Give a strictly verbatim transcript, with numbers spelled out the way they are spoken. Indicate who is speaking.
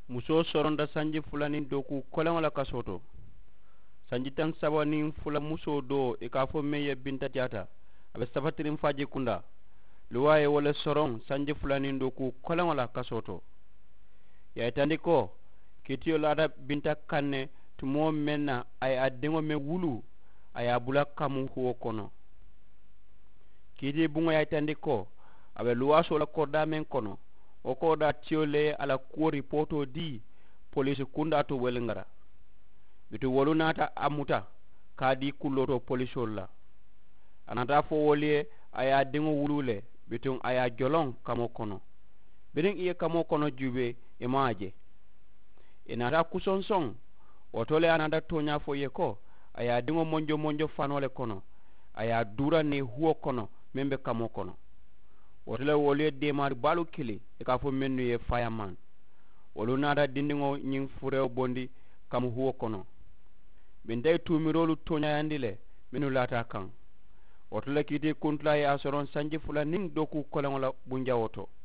Speaker 1: muso soronda sanji fulanin doku kolen la kasoto sanji tan sabanin fula muso do e ka fo meye binta tiata abe sabatirin faji kunda luwaye wala soron sanji fulanin doku kolen la kasoto ya itandi ko kitiyo lada binta kanne tumo menna ay addengo me wulu aya bula kamu huwo kono kiti bunga ya itandi ko abe luwaso la korda men kono o ko da tiole ala ko ripoto di police kunda to welngara bitu wolu nata amuta kadi kuloto police la anata fo wolie aya dengo wulule bitu aya jolong kamo kono birin iye kamo kono jube e maaje inata kusonsong otole ananda tonya fo ye ko aya dengo monjo monjo fanole kono aya dura ne huo kono membe kamo kono wotole wolie de mar balu kili e ka fo mennu ye fireman wolu nada dindingo nyin fureo bondi kam huo kono bindai tumirolu tonya yandile minu lata kan wotole kiti kuntla ya soron sanji fula ning doku kolangola bunja woto